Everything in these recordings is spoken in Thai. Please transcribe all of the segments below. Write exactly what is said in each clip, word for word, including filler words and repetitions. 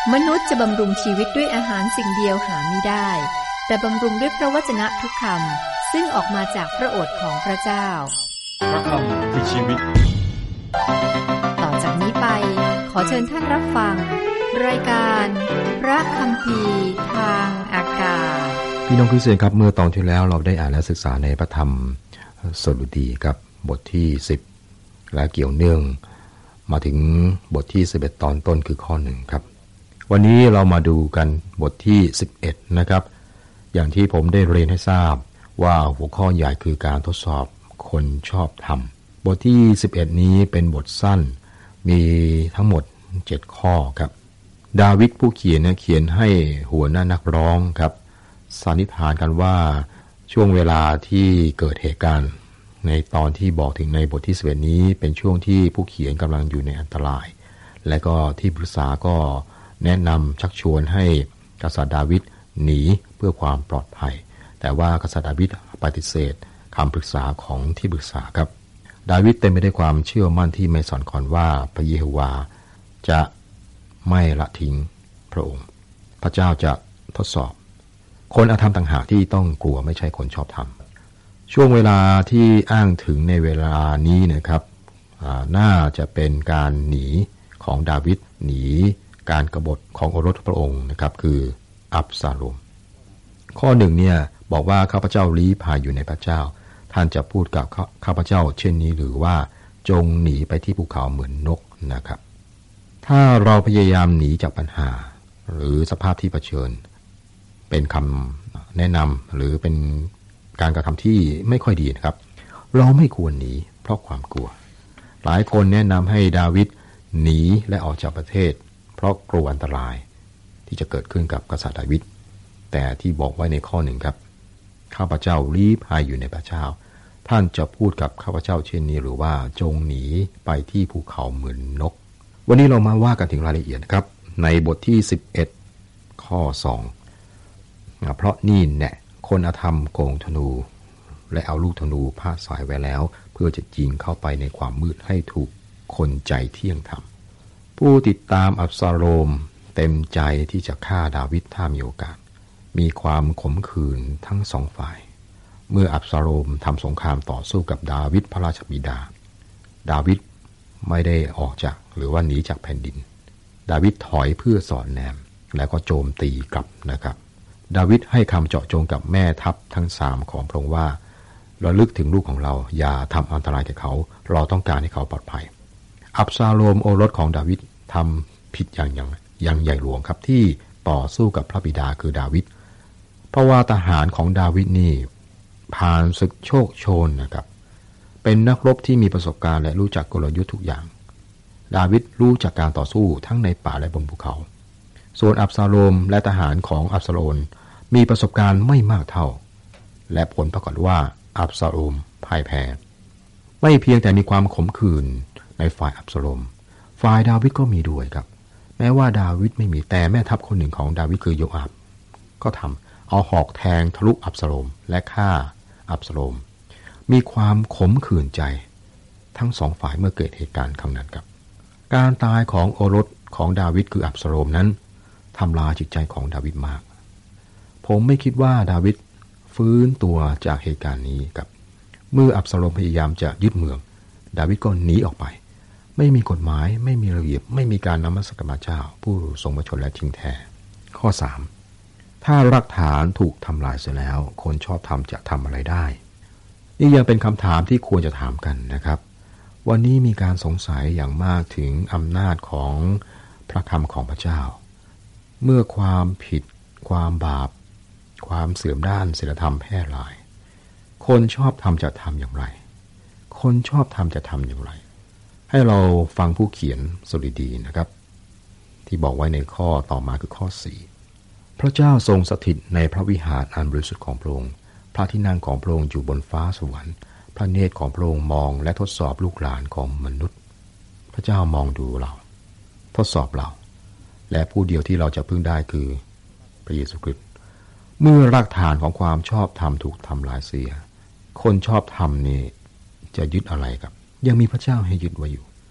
มนุษย์จะบำรุงชีวิตด้วยอาหารสิ่งเดียวหาไม่ได้แต่บำรุงด้วยพระวจนะทุกคำซึ่งออกมาจากพระโอษฐ์ของพระเจ้าพระคำคือชีวิตต่อจากนี้ไปขอเชิญท่านรับฟังรายการพระคัมภีร์ทางอากาศพี่น้องคริสเตียนครับเมื่อตอนที่แล้วเราได้อ่านและศึกษาในพระธรรมสดุดีครับบทที่สิบและเกี่ยวเนื่องมาถึงบทที่สิบเอ็ดตอนต้นคือข้อหนึ่งครับวันนี้เรามาดูกันบทที่สิบเอ็ดนะครับอย่างที่ผมได้เรียนให้ทราบว่าหัวข้อใหญ่คือการทดสอบคนชอบธรรมบทที่สิบเอ็ดนี้เป็นบทสั้นมีทั้งหมดเจ็ดข้อครับดาวิดผู้เขียนนะเขียนให้หัวหน้านักร้องครับสันนิษฐานกันว่าช่วงเวลาที่เกิดเหตุการณ์ในตอนที่บอกถึงในบทที่สิบเอ็ดนี้เป็นช่วงที่ผู้เขียนกำลังอยู่ในอันตรายและก็ที่ปรึกษาก็แนะนำชักชวนให้กษัตริย์ดาวิดหนีเพื่อความปลอดภัยแต่ว่ากษัตริย์ดาวิดปฏิเสธคำปรึกษาของที่ปรึกษาครับดาวิดเต็มไปด้วยความเชื่อมั่นที่ไม่สั่นคลอนว่าพระเยโฮวาจะไม่ละทิ้งพระองค์พระเจ้าจะทดสอบคนอธรรมต่างหากที่ต้องกลัวไม่ใช่คนชอบธรรมช่วงเวลาที่อ้างถึงในเวลานี้นะครับน่าจะเป็นการหนีของดาวิดหนีการกบฏของโอรสพระองค์นะครับคืออับซาโลมข้อหนึ่งเนี่ยบอกว่าข้าพเจ้าลี้ภัยอยู่ในพระเจ้าท่านจะพูดกับข้าพเจ้าเช่นนี้หรือว่าจงหนีไปที่ภูเขาเหมือนนกนะครับถ้าเราพยายามหนีจากปัญหาหรือสภาพที่เผชิญเป็นคำแนะนำหรือเป็นการกระทำที่ไม่ค่อยดีนะครับเราไม่ควรหนีเพราะความกลัวหลายคนแนะนำให้ดาวิดหนีและออกจากประเทศเพราะกลัวอันตรายที่จะเกิดขึ้นกับกษัตริย์ดาวิดแต่ที่บอกไว้ในข้อหนึ่งครับข้าพเจ้าลี้ภัยอยู่ในพระเจ้าท่านจะพูดกับข้าพเจ้าเช่นนี้หรือว่าจงหนีไปที่ภูเขาเหมือนนกวันนี้เรามาว่ากันถึงรายละเอียดครับในบทที่สิบเอ็ดข้อสองเพราะนี่แน่คนอธรรมโกงธนูและเอาลูกธนูพาดสายไว้แล้วเพื่อจะยิงเข้าไปในความมืดให้ถูกคนใจเที่ยงธรรมผู้ติดตามอับซาโลมเต็มใจที่จะฆ่าดาวิดถ้ามีโอกาสมีความขมขื่นทั้งสองฝ่ายเมื่ออับซาโลมทำสงครามต่อสู้กับดาวิดพระราชบิดาดาวิดไม่ได้ออกจากหรือว่าหนีจากแผ่นดินดาวิดถอยเพื่อสอดแนมแล้วก็โจมตีกลับนะครับดาวิดให้คำเจาะจงกับแม่ทัพทั้งสามของพระองค์ว่าระลึกถึงลูกของเราอย่าทำอันตรายแก่เขาเราต้องการให้เขาปลอดภัยอับซาโลมโอรสของดาวิดทำผิดอย่างอย่างอย่างใหญ่หลวงครับที่ต่อสู้กับพระบิดาคือดาวิดเพราะว่าทหารของดาวิดนี่ผ่านศึกโชคโชนนะครับเป็นนักรบที่มีประสบการณ์และรู้จักกลยุทธ์ทุกอย่างดาวิดรู้จักการต่อสู้ทั้งในป่าและบนภูเขาส่วนอับซาโลมและทหารของอับซาโลมมีประสบการณ์ไม่มากเท่าและผลปรากฏว่าอับซาโลมพ่ายแพ้ไม่เพียงแต่มีความขมขื่นในฝ่ายอับซาโลมฝ่ายดาวิดก็มีด้วยครับแม้ว่าดาวิดไม่มีแต่แม่ทัพคนหนึ่งของดาวิดคือโยอาบก็ทำเอาหอกแทงทะลุอับซาโลมและฆ่าอับซาโลมมีความขมขื่นใจทั้งสองฝ่ายเมื่อเกิดเหตุการณ์ครั้งนั้นครับการตายของโอรสของดาวิดคืออับซาโลมนั้นทำลายจิตใจของดาวิดมากผมไม่คิดว่าดาวิดฟื้นตัวจากเหตุการณ์นี้ครับเมื่ออับซาโลมพยายามจะยึดเมืองดาวิดก็หนีออกไปไม่มีกฎหมายไม่มีระเบียบไม่มีการนมัสการพระเจ้าผู้ทรงพระชนและจริงแท้ข้อสามถ้ารากฐานถูกทำลายเสียแล้วคนชอบธรรมจะทำอะไรได้นี่ยังเป็นคำถามที่ควรจะถามกันนะครับวันนี้มีการสงสัยอย่างมากถึงอำนาจของพระคำของพระเจ้าเมื่อความผิดความบาปความเสื่อมด้านศีลธรรมแพร่หลายคนชอบธรรมจะทำอย่างไรคนชอบธรรมจะทำอย่างไรให้เราฟังผู้เขียนสดุดีนะครับที่บอกไว้ในข้อต่อมาคือข้อสี่พระเจ้าทรงสถิตในพระวิหารอันบริสุทธิ์ของพระองค์พระที่นั่งของพระองค์อยู่บนฟ้าสวรรค์พระเนตรของพระองค์มองและทดสอบลูกหลานของมนุษย์พระเจ้ามองดูเราทดสอบเราและผู้เดียวที่เราจะพึ่งได้คือพระเยซูคริสต์เมื่อรากฐานของความชอบธรรมถูกทำลายเสียคนชอบธรรมนี่จะยึดอะไรครับยังมีพระเจ้าให้ยึดไว้อยู่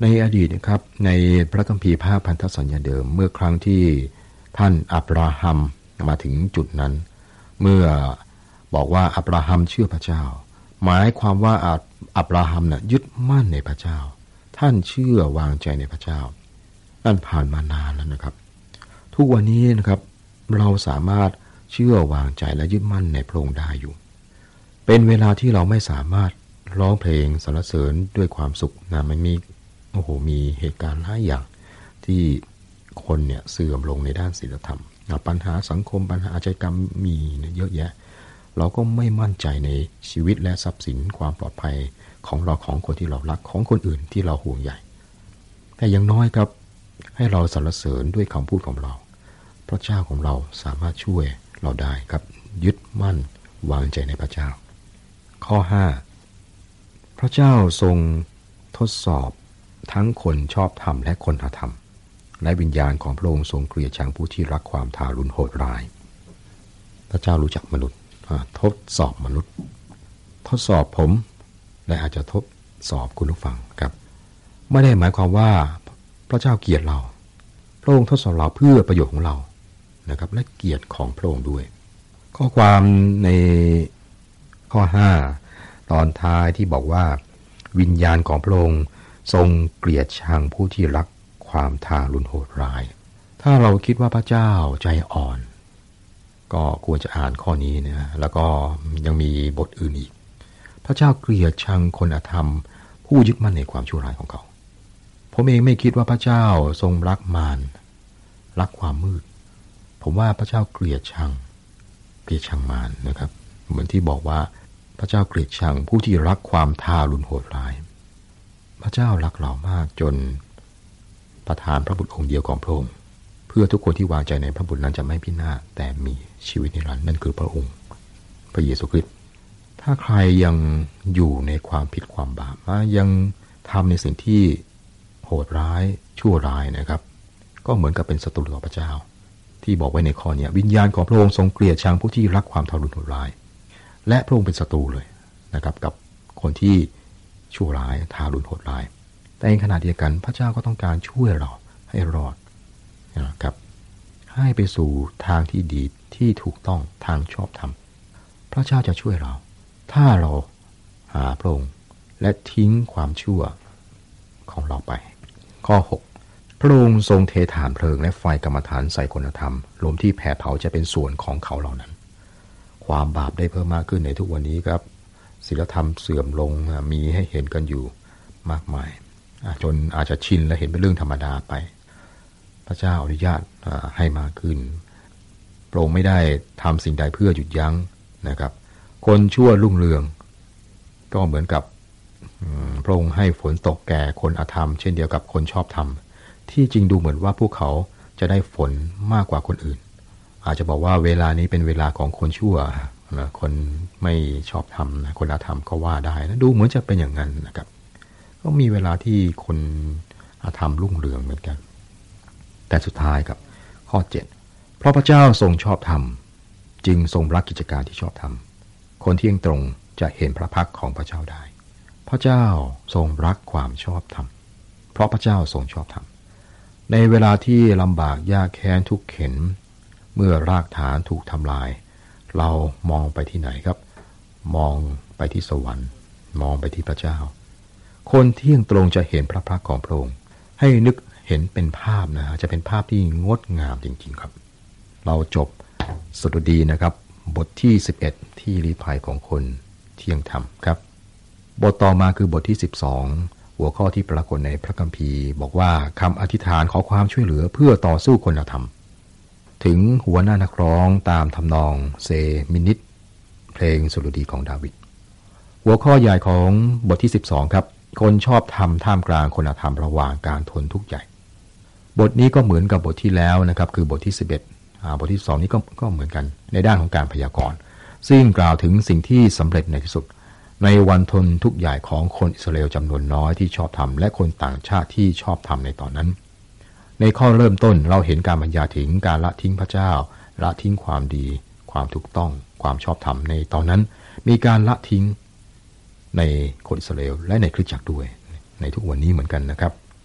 ในอดีตนะครับในพระคัมภีร์ภาคพันธสัญญาเดิมเมื่อครั้งที่ท่านอับราฮัมมาถึงจุดนั้นเมื่อบอกว่าอับราฮัมเชื่อพระเจ้าหมายความว่าอับราฮัมน่ะยึดมั่นในพระเจ้าท่านเชื่อวางใจในพระเจ้านั่นผ่านมานานแล้วนะครับทุกวันนี้นะครับเราสามารถเชื่อวางใจและยึดมั่นในพระองค์ได้อยู่เป็นเวลาที่เราไม่สามารถร้องเพลงสรรเสริญด้วยความสุขนะมันมีโอ้โหมีเหตุการณ์หลายอย่างที่คนเนี่ยเสื่อมลงในด้านศีลธรรมปัญหาสังคมปัญหาอาชญากรรมมีเยอะแยะเราก็ไม่มั่นใจในชีวิตและทรัพย์สินความปลอดภัยของเราของคนที่เรารักของคนอื่นที่เราห่วงใยแต่อย่างน้อยครับให้เราสรรเสริญด้วยคำพูดของเราพระเจ้าของเราสามารถช่วยเราได้ครับยึดมั่นวางใจในพระเจ้าข้อห้าพระเจ้าทรงทดสอบทั้งคนชอบธรรมและคนอธรรมและวิญญาณของพระองค์ทรงเกลียดชังผู้ที่รักความทารุณโหดร้ายพระเจ้ารู้จักมนุษย์ทดสอบมนุษย์ทดสอบผมและอาจจะทดสอบคุณผู้ฟังครับไม่ได้หมายความว่าพระเจ้าเกลียดเราพระองค์ทดสอบเราเพื่อประโยชน์ของเรานะครับและเกียรติของพระองค์ด้วยข้อความในข้อห้าตอนท้ายที่บอกว่าวิญญาณของพระองค์ทรงเกลียดชังผู้ที่รักความทารุณโหดร้ายถ้าเราคิดว่าพระเจ้าใจอ่อนก็ควรจะอ่านข้อนี้นะแล้วก็ยังมีบทอื่นอีกพระเจ้าเกลียดชังคนอธรรมผู้ยึดมั่นในความชั่วร้ายของเขาผมเองไม่คิดว่าพระเจ้าทรงรักมารรักความมืดผมว่าพระเจ้าเกลียดชังเกลียดชังมารนะครับเหมือนที่บอกว่าพระเจ้าเกลียดชังผู้ที่รักความทารุณโหดร้ายพระเจ้ารักเรามากจนประทานพระบุตรองค์เดียวของพระองค์เพื่อทุกคนที่วางใจในพระบุตรนั้นจะไม่พินาศแต่มีชีวิตนิรันดร์นั่นคือพระองค์พระเยซูคริสต์ถ้าใครยังอยู่ในความผิดความบาปยังทำในสิ่งที่โหดร้ายชั่วร้ายนะครับก็เหมือนกับเป็นศัตรูต่อพระเจ้าที่บอกไว้ในข้อนี้วิญญาณของพระองค์ทรงเกลียดชังผู้ที่รักความทารุณโหดร้ายและพระองค์เป็นศัตรูเลยนะครับกับคนที่ชั่วร้ายทารุณโหดร้ายแต่ในขณะเดียวกันพระเจ้าก็ต้องการช่วยเราให้รอดนะครับให้ไปสู่ทางที่ดีที่ถูกต้องทางชอบธรรมพระเจ้าจะช่วยเราถ้าเราหาพระองค์และทิ้งความชั่วของเราไปข้อหกพระองค์ทรงเทฐานเพลิงและไฟกรรมฐานใส่คุณธรรมลมที่แผดเผาจะเป็นส่วนของเขาเหล่านั้นความบาปได้เพิ่มมากขึ้นในทุกวันนี้ครับศีลธรรมเสื่อมลงมีให้เห็นกันอยู่มากมายจนอาจจะชินและเห็นเป็นเรื่องธรรมดาไปพระเจ้าอนุญาตให้มากขึ้นพระองค์ไม่ได้ทำสิ่งใดเพื่อหยุดยั้งนะครับคนชั่วรุ่งเรืองก็เหมือนกับพระองค์ให้ฝนตกแก่คนอธรรมเช่นเดียวกับคนชอบธรรมที่จริงดูเหมือนว่าพวกเขาจะได้ฝนมากกว่าคนอื่นอาจจะบอกว่าเวลานี้เป็นเวลาของคนชั่วนะคนไม่ชอบธรรมนะคนอธรรมก็ว่าได้นะดูเหมือนจะเป็นอย่างนั้นนะครับก็มีเวลาที่คนอธรรมรุ่งเรืองเหมือนกันแต่สุดท้ายครับข้อเจ็ดเพราะพระเจ้าทรงชอบธรรมจึงทรงรักกิจการที่ชอบธรรมคนที่ยังตรงจะเห็นพระพักของพระเจ้าได้พระเจ้าทรงรักความชอบธรรมเพราะพระเจ้าทรงชอบธรรมในเวลาที่ลำบากยากแค้นทุกข์เข็ญเมื่อรากฐานถูกทำลายเรามองไปที่ไหนครับมองไปที่สวรรค์มองไปที่พระเจ้าคนที่ยังตรงจะเห็นพระพักของพระองค์ให้นึกเห็นเป็นภาพนะจะเป็นภาพที่งดงามจริงๆครับเราจบสดุดีนะครับบทที่สิบเอ็ดที่ลี้ภัยของคนเที่ยงธรรมครับบทต่อมาคือบทที่สิบสองหัวข้อที่ปรากฏในพระคัมภีร์บอกว่าคำอธิษฐานขอความช่วยเหลือเพื่อต่อสู้คนธรรมถึงหัวหน้านักร้องตามทำนองเซมินิตเพลงสดุดีของดาวิดหัวข้อใหญ่ของบทที่สิบสองครับคนชอบธรรมท่ามกลางคนธรรมระหว่างการทนทุกข์ใหญ่บทนี้ก็เหมือนกับบทที่แล้วนะครับคือบทที่สิบเอ็ดอ่าบทที่สองนี้ก็ก็เหมือนกันในด้านของการพยากรณ์ซึ่งกล่าวถึงสิ่งที่สำเร็จในที่สุดในวันทนทุกข์ใหญ่ของคนอิสราเอลจำนวนน้อยที่ชอบธรรมและคนต่างชาติที่ชอบธรรมในตอนนั้นในข้อเริ่มต้นเราเห็นการบรรยายถึงการละทิ้งพระเจ้าละทิ้งความดีความถูกต้องความชอบธรรมในตอนนั้นมีการละทิ้งในคนอิสราเอลและในคริสตจักรด้วยในทุกวันนี้เหมือนกันนะครับ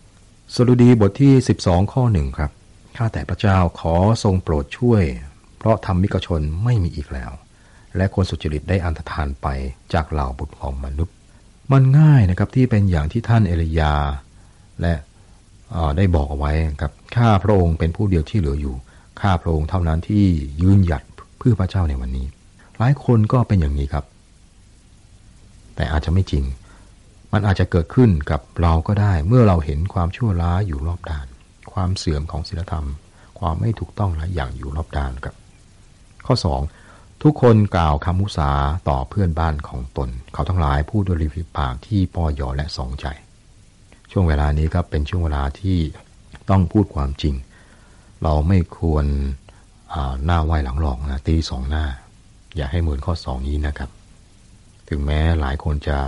สดุดีบทที่สิบสองข้อหนึ่งครับข้าแต่พระเจ้าขอทรงโปรดช่วยเพราะธรรมิกชนไม่มีอีกแล้วและคนสุจริตได้อันธพาลไปจากเหล่าบุตรของมนุษย์มันง่ายนะครับที่เป็นอย่างที่ท่านเอลียาและได้บอกเอาไว้ครับข้าพระองค์เป็นผู้เดียวที่เหลืออยู่ข้าพระองค์เท่านั้นที่ยืนหยัดเพื่อพระเจ้าในวันนี้หลายคนก็เป็นอย่างนี้ครับแต่อาจจะไม่จริงมันอาจจะเกิดขึ้นกับเราก็ได้เมื่อเราเห็นความชั่วร้ายอยู่รอบด้านความเสื่อมของศีลธรรมความไม่ถูกต้องหลายอย่างอยู่รอบด้านครับข้อสองทุกคนกล่าวคำมุสาต่อเพื่อนบ้านของตนเขาทั้งหลายพูดด้วยริมฝีปากที่ป้อหยอและสองใจช่วงเวลานี้ครับเป็นช่วงเวลาที่ต้องพูดความจริงเราไม่ควรหน้าไหว้หลังหลอกนะตีสองหน้าอย่าให้เหมือนข้อสองนี้นะครับถึงแม้หลายคนจะ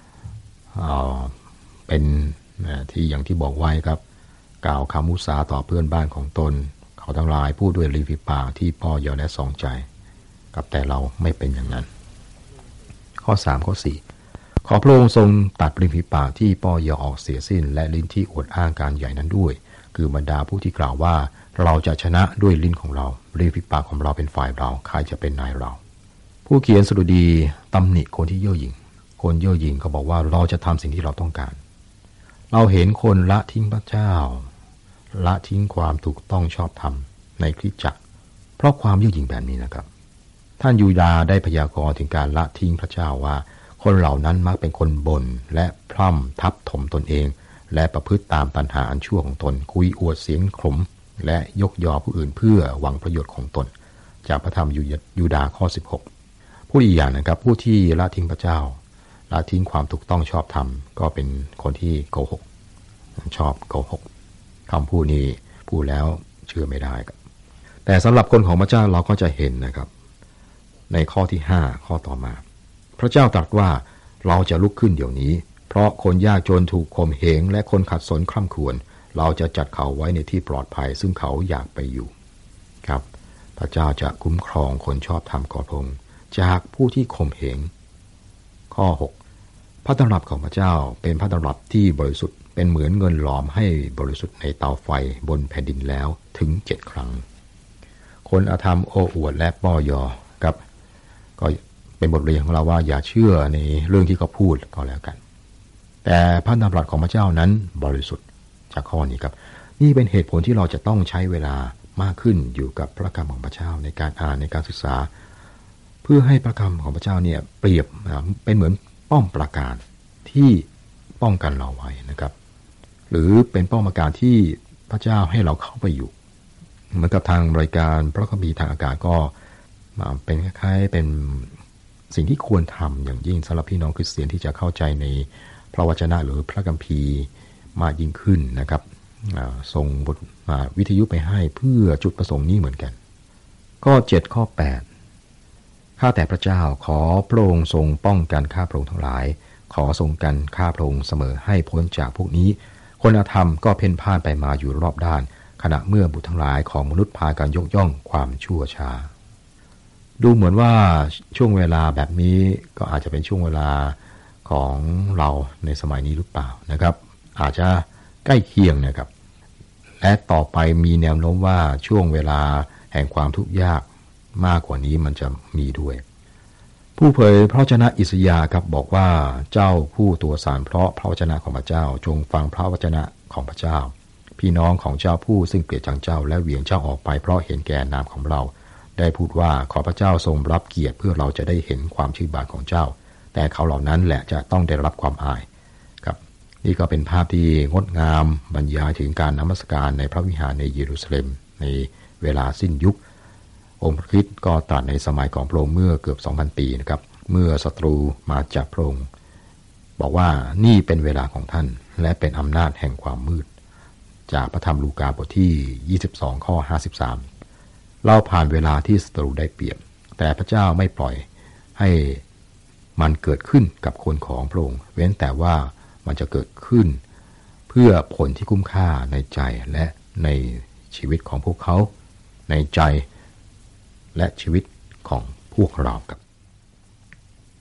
เป็นที่อย่างที่บอกไว้ครับกล่าวคำมุสาต่อเพื่อนบ้านของตนเขาทั้งหลายพูดด้วยริมฝีปากที่ป้อหยอและสองใจกับแต่เราไม่เป็นอย่างนั้นข้อสามข้อสี่ขอพระองค์ทรงตัดริมฝีปากที่ป้อหยอออกเสียสิ้นและลิ้นที่อวดอ้างการใหญ่นั้นด้วยคือบรรดาผู้ที่กล่าวว่าเราจะชนะด้วยลิ้นของเราริมฝีปากของเราเป็นฝ่ายเราใครจะเป็นนายเราผู้เขียนสดุดีตำหนิคนที่เย่อหยิ่งคนเย่อหยิ่งเขาบอกว่าเราจะทำสิ่งที่เราต้องการเราเห็นคนละทิ้งพระเจ้าละทิ้งความถูกต้องชอบธรรมในคริสตจักรเพราะความเย่อหยิ่งแบบนี้นะครับท่านยูดาห์ได้พยากรณ์ถึงการละทิ้งพระเจ้าว่าคนเหล่านั้นมักเป็นคนบ่นและพร่ำทับถมตนเองและประพฤติตามตัณหาอันชั่วของตนคุยอวดเสียงขมและยกยอผู้อื่นเพื่อหวังประโยชน์ของตนจากพระธรรมยูดาห์ข้อสิบหกพูดอีกอย่างนะครับผู้ที่ละทิ้งพระเจ้าละทิ้งความถูกต้องชอบธรรมก็เป็นคนที่โกหกชอบโกหกคำพูดนี้พูดแล้วเชื่อไม่ได้ครับแต่สำหรับคนของพระเจ้าเราก็จะเห็นนะครับในข้อที่ห้าข้อต่อมาพระเจ้าตรัสว่าเราจะลุกขึ้นเดี๋ยวนี้เพราะคนยากจนถูกข่มเหงและคนขัดสนคร่ำครวญเราจะจัดเขาไว้ในที่ปลอดภัยซึ่งเขาอยากไปอยู่ครับพระเจ้าจะคุ้มครองคนชอบธรรมของพระองค์จากผู้ที่ข่มเหงข้อหกพระดำรัสของพระเจ้าเป็นพระดำรัสที่บริสุทธิ์เป็นเหมือนเงินหลอมให้บริสุทธิ์ในเตาไฟบนแผ่นดินแล้วถึงเจ็ดครั้งคนอธรรมโอ้อวดและป้อยอครับก็เป็นบทเรียนของเราว่าอย่าเชื่อในเรื่องที่เขาพูดก็แล้วกันแต่พระดำรัสของพระเจ้านั้นบริสุทธิ์จากข้อนี้ครับนี่เป็นเหตุผลที่เราจะต้องใช้เวลามากขึ้นอยู่กับพระคำของพระเจ้าในการอ่านในการศึกษาเพื่อให้พระคำของพระเจ้าเนี่ยเปรียบเป็นเหมือนป้อมปราการที่ป้องกันเราไว้นะครับหรือเป็นป้อมปราการที่พระเจ้าให้เราเข้าไปอยู่เหมือนกับทางรายการพระคัมภีร์ทางอากาศก็เป็นคล้ายๆเป็นสิ่งที่ควรทำอย่างยิ่งสำหรับพี่น้องคริสเตียนที่จะเข้าใจในพระวจนะหรือพระคัมภีร์มากยิ่งขึ้นนะครับส่งบทวิทยุไปให้เพื่อจุดประสงค์นี้เหมือนกันข้อเจ็ดข้อแปดข้าแต่พระเจ้าขอพระองค์ทรงป้องกันข้าพระองค์ทั้งหลายขอทรงกันข้าพระองค์เสมอให้พ้นจากพวกนี้คนอธรรมก็เพ่นพ่านไปมาอยู่รอบด้านขณะเมื่อบุตรทั้งหลายของมนุษย์พากันยกย่องความชั่วช้าดูเหมือนว่าช่วงเวลาแบบนี้ก็อาจจะเป็นช่วงเวลาของเราในสมัยนี้หรือเปล่านะครับอาจจะใกล้เคียงนะครับและต่อไปมีแนวโน้มว่าช่วงเวลาแห่งความทุกข์ยากมากกว่านี้มันจะมีด้วยผู้เผยพระวจนะอิสยาห์ครับบอกว่าเจ้าผู้ตัวสารเพราะพระวจนะของพระเจ้าจงฟังพระวจนะของพระเจ้าพี่น้องของเจ้าผู้ซึ่งเกลียดชังเจ้าและเหวี่ยงเจ้าออกไปเพราะเห็นแก่นามของเราได้พูดว่าขอพระเจ้าทรงรับเกียรติเพื่อเราจะได้เห็นความชื่นบานของเจ้าแต่เขาเหล่านั้นแหละจะต้องได้รับความอายครับนี่ก็เป็นภาพที่งดงามบรรยายถึงการนมัสการในพระวิหารในเยรูซาเล็มในเวลาสิ้นยุคองค์พระคริสต์ก็ตรัสในสมัยของพระองค์เมื่อเกือบ สองพัน ปีนะครับเมื่อศัตรูมาจับพระองค์บอกว่านี่เป็นเวลาของท่านและเป็นอำนาจแห่งความมืดจากพระธรรมลูกาบทที่ยี่สิบสองข้อห้าสิบสามเราผ่านเวลาที่ศัตรูได้เปรียบแต่พระเจ้าไม่ปล่อยให้มันเกิดขึ้นกับคนของพระองค์เว้นแต่ว่ามันจะเกิดขึ้นเพื่อผลที่คุ้มค่าในใจและในชีวิตของพวกเขาในใจและชีวิตของพวกเราครับ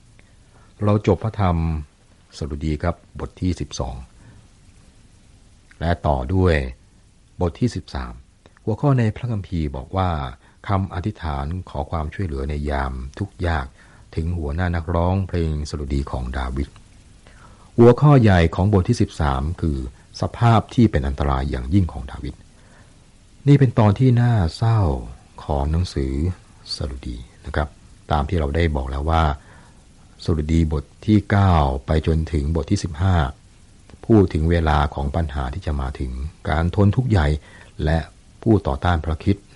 เราจบพระธรรมสดุดีครับบทที่สิบสองและต่อด้วยบทที่สิบสามหัวข้อในพระคัมภีร์บอกว่าคำอธิษฐานขอความช่วยเหลือในยามทุกข์ยากถึงหัวหน้านักร้องเพลงสดุดีของดาวิดหัวข้อใหญ่ของบทที่สิบสามคือสภาพที่เป็นอันตรายอย่างยิ่งของดาวิดนี่เป็นตอนที่น่าเศร้าของหนังสือสดุดีนะครับตามที่เราได้บอกแล้วว่าสดุดีบทที่เก้าไปจนถึงบทที่สิบห้าพูดถึงเวลาของปัญหาที่จะมาถึงการทนทุกข์ใหญ่และผู้ต่อต้านพระคริสต์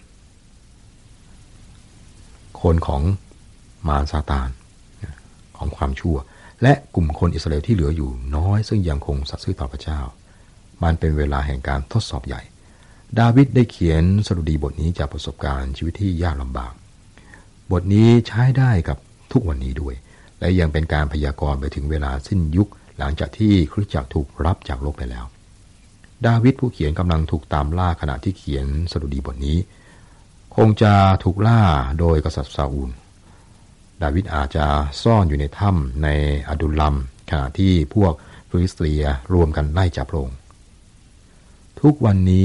คนของมารซาตานของความชั่วและกลุ่มคนอิสราเอลที่เหลืออยู่น้อยซึ่งยังคงสัตย์ซื่อต่อพระเจ้ามันเป็นเวลาแห่งการทดสอบใหญ่ดาวิดได้เขียนสดุดีบทนี้จากประสบการณ์ชีวิตที่ยากลำบากบทนี้ใช้ได้กับทุกวันนี้ด้วยและยังเป็นการพยากรณ์ไปถึงเวลาสิ้นยุคหลังจากที่คริสตจักรถูกรับจากโลกไปแล้วดาวิดผู้เขียนกำลังถูกตามล่าขณะที่เขียนสดุดีบทนี้คงจะถูกล่าโดยกษัตริย์ซาอูลดาวิดอาจจะซ่อนอยู่ในถ้ำในอดุลลัมขณะที่พวกฟิลิสเตียรวมกันไล่จับพระองค์ทุกวันนี้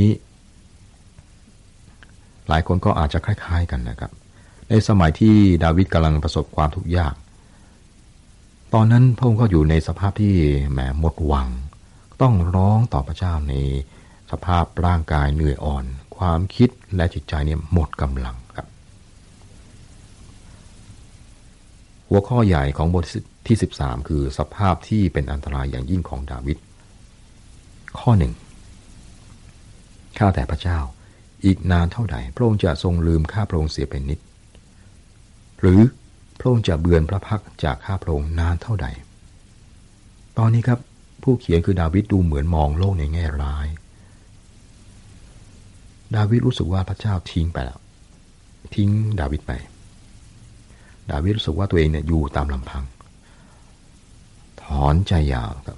หลายคนก็อาจจะคล้ายๆกันนะครับในสมัยที่ดาวิดกำลังประสบความทุกข์ยากตอนนั้นพระองค์ก็อยู่ในสภาพที่แหมหมดหวังต้องร้องต่อพระเจ้าในสภาพร่างกายเหนื่อยอ่อนความคิดและจิตใจเนี่ยหมดกำลังครับหัวข้อใหญ่ของบทที่สิบสามคือสภาพที่เป็นอันตรายอย่างยิ่งของดาวิดข้อหนึ่งข้าแต่พระเจ้าอีกนานเท่าใดพระองค์จะทรงลืมข้าพระองค์เสียเป็นนิจหรือพระองค์จะเบือนพระพักตร์จากข้าพระองค์นานเท่าใดตอนนี้ครับผู้เขียนคือดาวิดดูเหมือนมองโลกในแง่ร้ายดาวิดรู้สึกว่าพระเจ้าทิ้งไปแล้วทิ้งดาวิดไปดาวิดรู้สึกว่าตัวเองเนี่ยอยู่ตามลำพังถอนใจยาวครับ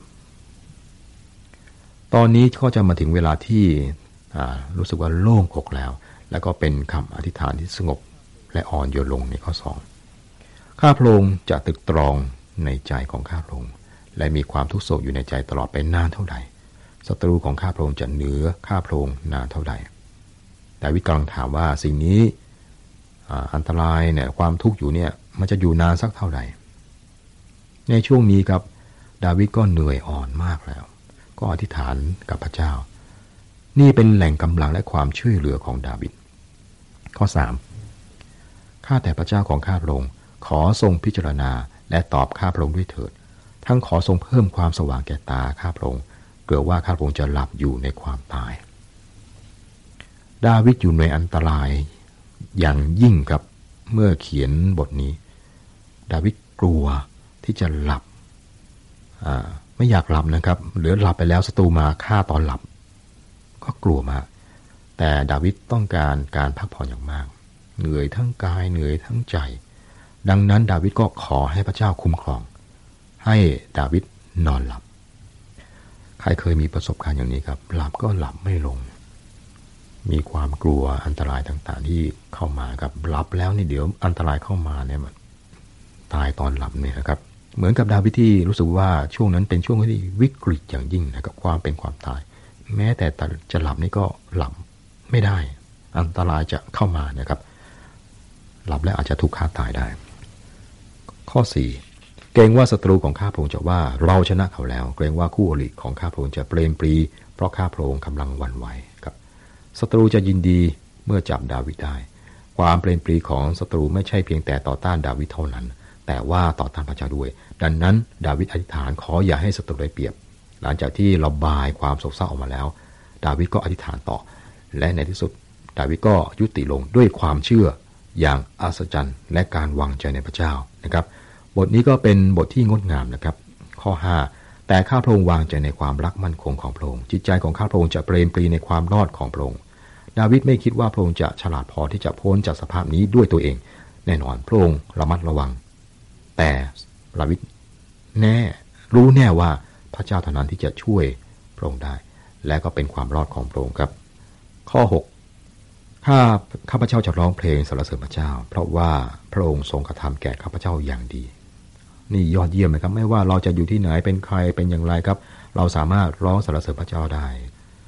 ตอนนี้ก็จะมาถึงเวลาที่รู้สึกว่าโล่งอกแล้วแล้วก็เป็นคำอธิษฐานที่สงบและอ่อนโยนลงในข้อสองข้าพระองค์จะตึกตรองในใจของข้าพระองค์และมีความทุกข์โศกอยู่ในใจตลอดไปนานเท่าใดศัตรูของข้าพระองค์จะเหนือข้าพระองค์นานเท่าใดดาวิดกำลังถามว่าสิ่งนี้อันตรายเนี่ยความทุกข์อยู่เนี่ยมันจะอยู่นานสักเท่าใดในช่วงนี้ครับดาวิดก็เหนื่อยอ่อนมากแล้วก็อธิษฐานกับพระเจ้านี่เป็นแหล่งกำลังและความช่วยเหลือของดาวิดข้อสามข้าแต่พระเจ้าของข้าพระองค์ขอทรงพิจารณาและตอบข้าพระองค์ด้วยเถิดทั้งขอทรงเพิ่มความสว่างแก่ตาข้าพระองค์เกลัวว่าข้าพระองค์จะหลับอยู่ในความตายดาวิดอยู่ในอันตรายอย่างยิ่งครับเมื่อเขียนบทนี้ดาวิดกลัวที่จะหลับไม่อยากหลับนะครับหรือหลับไปแล้วศัตรูมาฆ่าตอนหลับก็กลัวมากแต่ดาวิดต้องการการพักผ่อนอย่างมากเหนื่อยทั้งกายเหนื่อยทั้งใจดังนั้นดาวิดก็ขอให้พระเจ้าคุ้มครองให้ดาวิดนอนหลับใครเคยมีประสบการณ์อย่างนี้ครับหลับก็หลับไม่ลงมีความกลัวอันตรายต่างๆที่เข้ามาครับหลับแล้วนี่เดี๋ยวอันตรายเข้ามาเนี่ยมันตายตอนหลับเนี่ยนะครับเหมือนกับดาวิดที่รู้สึกว่าช่วงนั้นเป็นช่วงที่วิกฤตอย่างยิ่งนะครับความเป็นความตายแม้แต่จะหลับนี่ก็หลับไม่ได้อันตรายจะเข้ามานะครับหลับแล้วอาจจะถูกฆ่าตายได้ข้อสี่เกรงว่าศัตรูของข้าพระองค์จะว่าเราชนะเขาแล้วเกรงว่าคู่อริของข้าพระองค์จะเปรมปรีเพราะข้าพระองค์กำลังหวั่นไหวครับศัตรูจะยินดีเมื่อจับดาวิดได้ความเปรมปรีของศัตรูไม่ใช่เพียงแต่ต่อต้านดาวิดเท่านั้นแต่ว่าต่อต้านพระเจ้าด้วยดังนั้นดาวิดอธิษฐานขออย่าให้ศัตรูได้เปรียบหลังจากที่ระบายความโศกเศร้าออกมาแล้วดาวิดก็อธิษฐานต่อและในที่สุดดาวิดก็ยุติลงด้วยความเชื่ออย่างอัศจรรย์และการวางใจในพระเจ้านะครับบทนี้ก็เป็นบทที่งดงามนะครับข้อห้าแต่ข้าพระองค์วางใจในความรักมั่นคงของพระองค์จิตใจของข้าพระองค์จะเปรมปรีในความรอดของพระองค์ดาวิดไม่คิดว่าพระองค์จะฉลาดพอที่จะพ้นจากสภาพนี้ด้วยตัวเองแน่นอนพระองค์ระมัดระวังแต่ดาวิดแน่รู้แน่ว่าพระเจ้าเท่านั้นที่จะช่วยพระองค์ได้และก็เป็นความรอดของพระองค์ครับข้อหกข้าข้าพเจ้าจะร้องเพลงสรรเสริญพระเจ้าเพราะว่าพระองค์ทรงกระทำแก่ข้าพเจ้าอย่างดีนี่ยอดเยี่ยมไหมครับไม่ว่าเราจะอยู่ที่ไหนเป็นใครเป็นอย่างไรครับเราสามารถร้องสรรเสริญพระเจ้าได้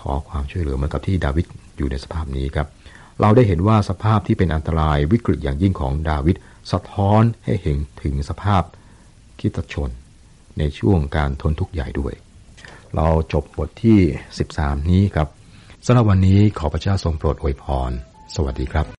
อความช่วยเหลือเหมือนกับที่ดาวิดอยู่ในสภาพนี้ครับเราได้เห็นว่าสภาพที่เป็นอันตรายวิกฤตอย่างยิ่งของดาวิดสะท้อนให้เห็นถึงสภาพคริสตชนในช่วงการทนทุกข์ใหญ่ด้วยเราจบบทที่สิบสามนี้ครับสำหรับวันนี้ขอพระเจ้าทรงโปรดอวยพรสวัสดีครับ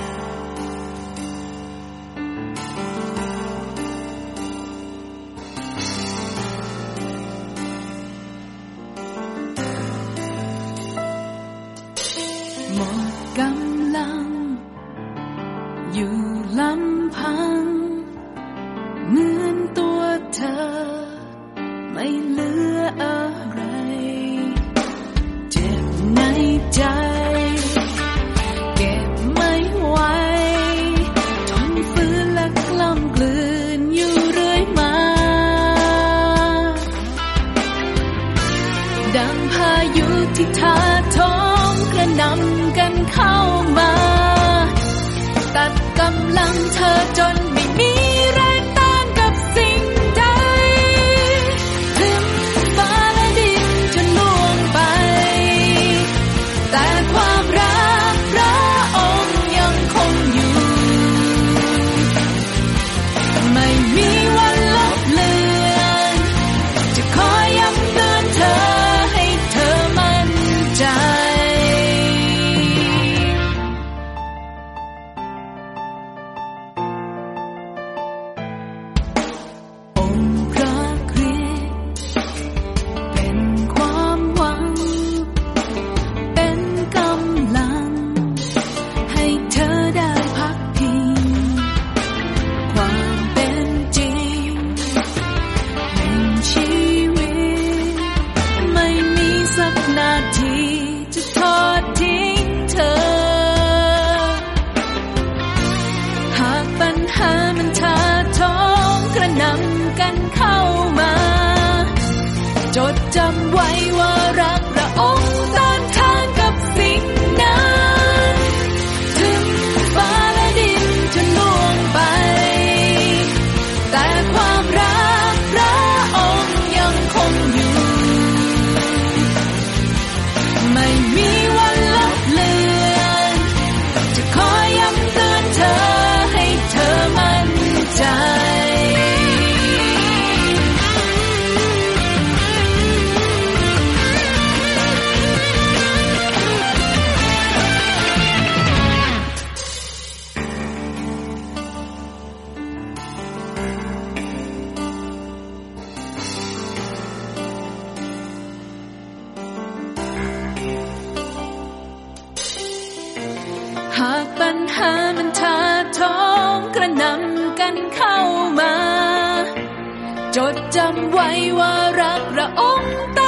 หมดกำลังอยู่ลำพังเหมือนตัวเธอไม่เหลืออะไรเจ็บในใจเก็บไม่ไหวต้องฟื้นและกล้ำกลืนอยู่เรื่อยมาดังพายุที่ถาโถมกระหน่ำกันเข้ามาตัดกำลังเธอจนไม่มีแรงต้านกับสิ่งใดถึงฟ้าและดินจะล่วงไปแต่ความรักพระองค์ยังคงอยู่ไม่มีวันลบเลือนจะคอยย้ำเตือนเธอให้เธอมั่นใจจดจำไว้ว่ารักพระองค์ต้านทานกับสิ่งนั้นถึงฟ้าและดินจะล่วงไปแต่ความรักพระองค์ยังคงอยู่ไม่มีวันลบเลือนจะคอยย้ำเตือนเธอให้เธอมั่นใจหากปัญหามันถาโถมกระหน่ำกันเข้ามาจดจำไว้ว่ารักพระองค์